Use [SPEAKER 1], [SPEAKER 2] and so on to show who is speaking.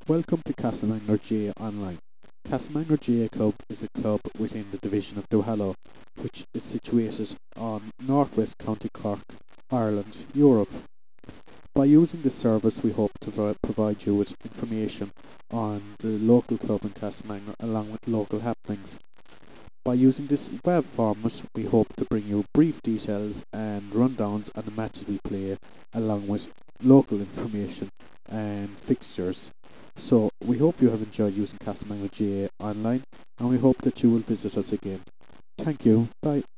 [SPEAKER 1] Welcome to Castlemangler GA Online. Castlemangler GA Club is a club within the division of Duhallow, which is situated on northwest County Cork, Ireland, Europe. By using this service, we hope to provide you with information on the local club in Castlemangler along with local happenings. By using this web format, we hope to bring you brief details and rundowns on the matches we play, along with local information and fixtures. So we hope you have enjoyed using Castlemangler GA online, and we hope that you will visit us again. Thank you. Bye.